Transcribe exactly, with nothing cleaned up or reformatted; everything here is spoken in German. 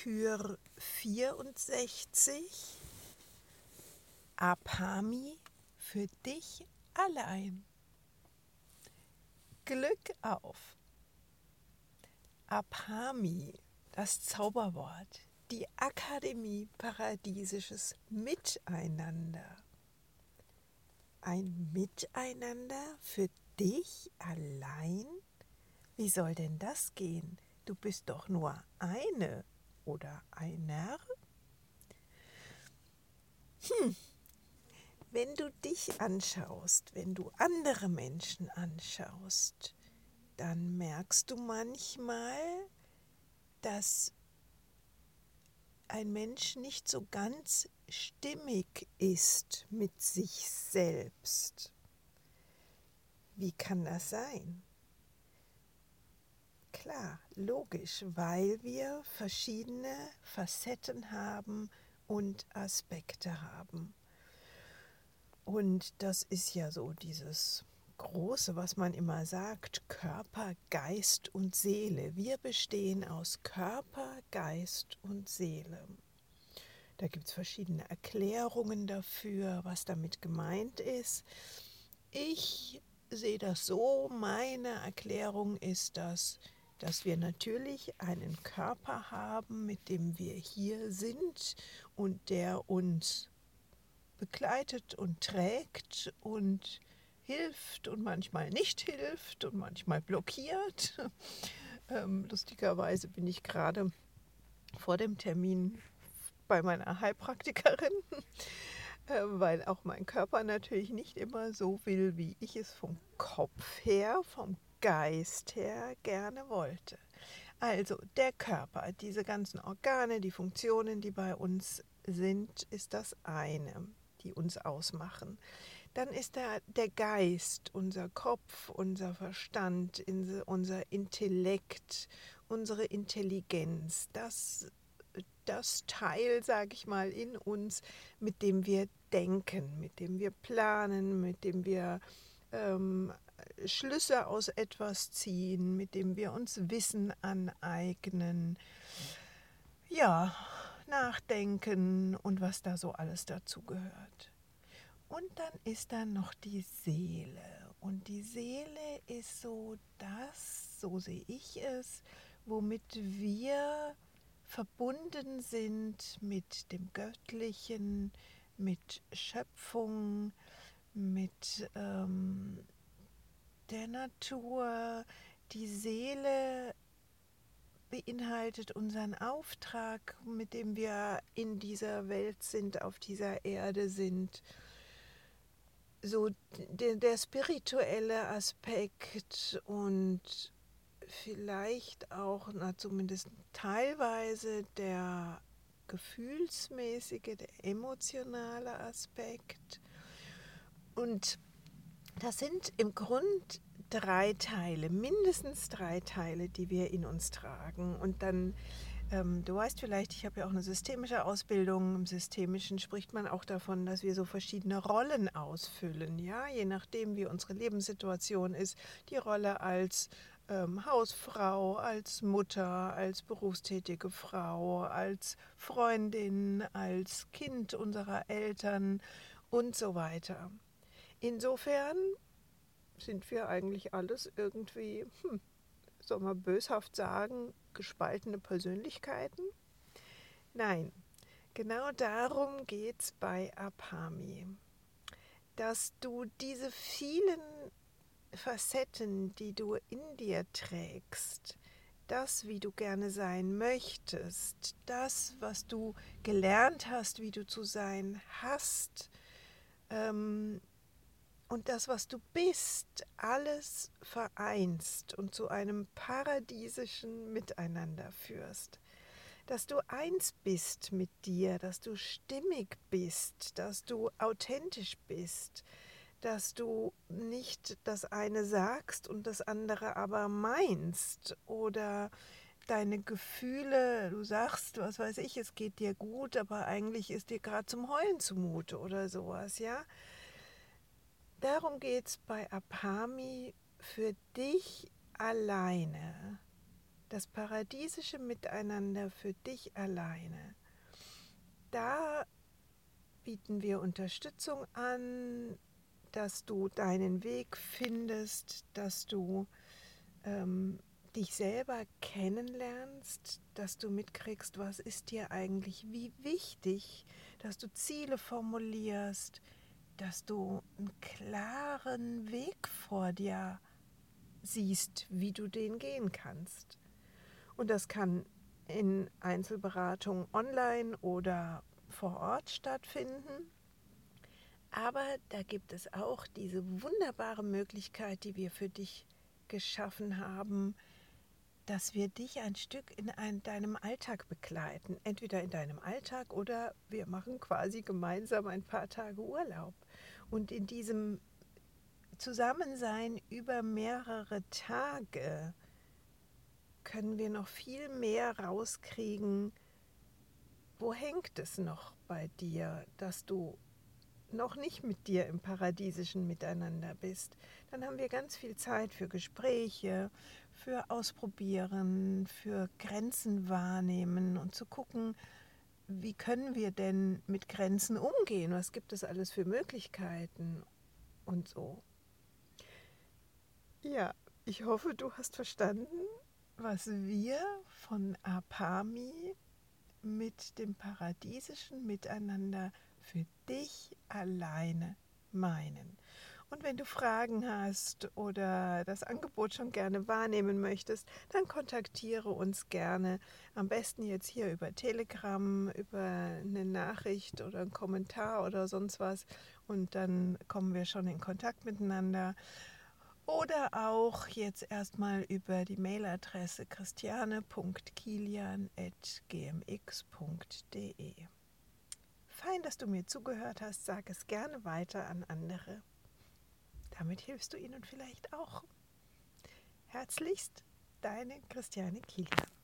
Kür vierundsechzig, Abhami für dich allein. Glück auf! Abhami, das Zauberwort, die Akademie Paradiesisches Miteinander. Ein Miteinander für dich allein? Wie soll denn das gehen? Du bist doch nur eine oder einer? Hm. Wenn du dich anschaust, wenn du andere Menschen anschaust, dann merkst du manchmal, dass ein Mensch nicht so ganz stimmig ist mit sich selbst. Wie kann das sein? Klar, logisch, weil wir verschiedene Facetten haben und Aspekte haben. Und das ist ja so dieses Große, was man immer sagt, Körper, Geist und Seele. Wir bestehen aus Körper, Geist und Seele. Da gibt es verschiedene Erklärungen dafür, was damit gemeint ist. Ich sehe das so, meine Erklärung ist das, dass wir natürlich einen Körper haben, mit dem wir hier sind und der uns begleitet und trägt und hilft und manchmal nicht hilft und manchmal blockiert. Ähm, lustigerweise bin ich gerade vor dem Termin bei meiner Heilpraktikerin, äh, weil auch mein Körper natürlich nicht immer so will, wie ich es vom Kopf her, vom Geist her gerne wollte. Also der Körper, diese ganzen Organe, die Funktionen, die bei uns sind, ist das eine, die uns ausmachen. Dann ist da der Geist, unser Kopf, unser Verstand, unser Intellekt, unsere Intelligenz, das, das Teil, sage ich mal, in uns, mit dem wir denken, mit dem wir planen, mit dem wir ähm, Schlüsse aus etwas ziehen, mit dem wir uns Wissen aneignen, ja, nachdenken und was da so alles dazu gehört. Und dann ist da noch die Seele. Und die Seele ist so das, so sehe ich es, womit wir verbunden sind mit dem Göttlichen, mit Schöpfung, mit ähm, der Natur. Die Seele beinhaltet unseren Auftrag, mit dem wir in dieser Welt sind, auf dieser Erde sind. So der, der spirituelle Aspekt und vielleicht auch, na, zumindest teilweise der gefühlsmäßige, der emotionale Aspekt. Und das sind im Grund drei Teile, mindestens drei Teile, die wir in uns tragen. Und dann, ähm, du weißt vielleicht, ich habe ja auch eine systemische Ausbildung. Im Systemischen spricht man auch davon, dass wir so verschiedene Rollen ausfüllen, ja, je nachdem, wie unsere Lebenssituation ist. Die Rolle als ähm, Hausfrau, als Mutter, als berufstätige Frau, als Freundin, als Kind unserer Eltern und so weiter. Insofern sind wir eigentlich alles irgendwie, hm, soll man böshaft sagen, gespaltene Persönlichkeiten? Nein, genau darum geht es bei Abhami, dass du diese vielen Facetten, die du in dir trägst, das, wie du gerne sein möchtest, das, was du gelernt hast, wie du zu sein hast, ähm, und das, was du bist, alles vereinst und zu einem paradiesischen Miteinander führst. Dass du eins bist mit dir, dass du stimmig bist, dass du authentisch bist, dass du nicht das eine sagst und das andere aber meinst oder deine Gefühle, du sagst, was weiß ich, es geht dir gut, aber eigentlich ist dir gerade zum Heulen zumute oder sowas, ja. Darum geht es bei Abhami für dich alleine, das paradiesische Miteinander für dich alleine. Da bieten wir Unterstützung an, dass du deinen Weg findest, dass du ähm, dich selber kennenlernst, dass du mitkriegst, was ist dir eigentlich wie wichtig, dass du Ziele formulierst, dass du einen klaren Weg vor dir siehst, wie du den gehen kannst. Und das kann in Einzelberatung online oder vor Ort stattfinden. Aber da gibt es auch diese wunderbare Möglichkeit, die wir für dich geschaffen haben, dass wir dich ein Stück in ein, deinem Alltag begleiten. Entweder in deinem Alltag oder wir machen quasi gemeinsam ein paar Tage Urlaub. Und in diesem Zusammensein über mehrere Tage können wir noch viel mehr rauskriegen, wo hängt es noch bei dir, dass du noch nicht mit dir im paradiesischen Miteinander bist. Dann haben wir ganz viel Zeit für Gespräche, für Ausprobieren, für Grenzen wahrnehmen und zu gucken, wie können wir denn mit Grenzen umgehen, was gibt es alles für Möglichkeiten und so. Ja, ich hoffe, du hast verstanden, was wir von Apami mit dem paradiesischen Miteinander für dich alleine meinen. Und wenn du Fragen hast oder das Angebot schon gerne wahrnehmen möchtest, dann kontaktiere uns gerne. Am besten jetzt hier über Telegram, über eine Nachricht oder einen Kommentar oder sonst was. Und dann kommen wir schon in Kontakt miteinander. Oder auch jetzt erstmal über die Mailadresse christiane punkt kilian at g m x punkt d e. Fein, dass du mir zugehört hast. Sag es gerne weiter an andere. Damit hilfst du ihnen vielleicht auch. Herzlichst, deine Christiane Kilian.